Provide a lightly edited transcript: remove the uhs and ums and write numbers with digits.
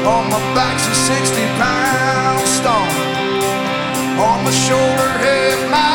On my back's a 60-pound stone. On my shoulder head, my